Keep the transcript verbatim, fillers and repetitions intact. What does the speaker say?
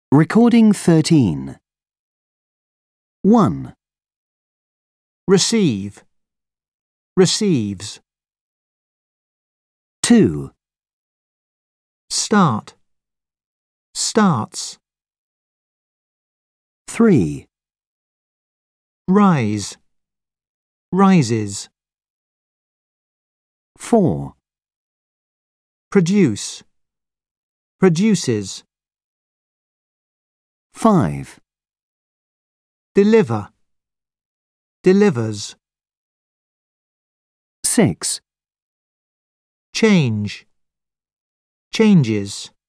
Recording thirteen. one. Receive. Receives. two. Start. Starts. three. Rise. Rises. four. Produce. Produces. five. Deliver. Delivers. six. Change. Changes.